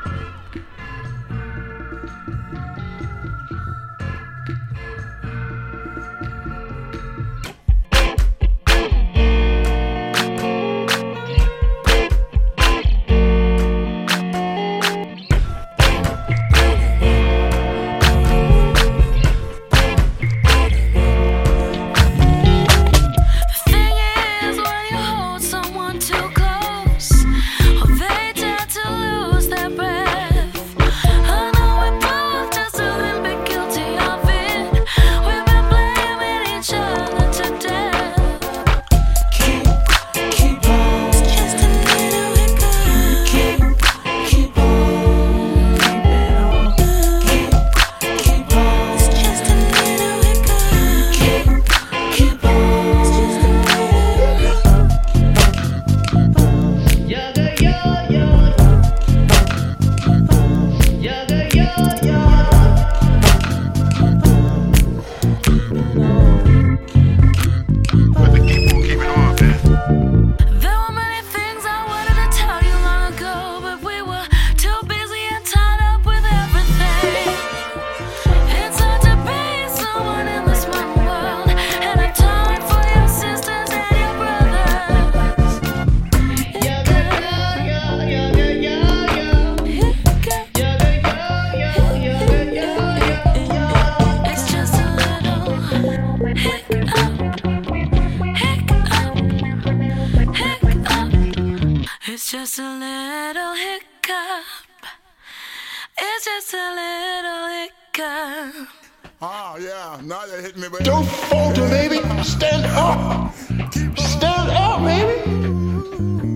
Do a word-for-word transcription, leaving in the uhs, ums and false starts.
It's just a little hiccup. It's just a little hiccup. Ah, yeah, now you hit me, baby. Don't falter, baby. Stand up. Stand up, baby.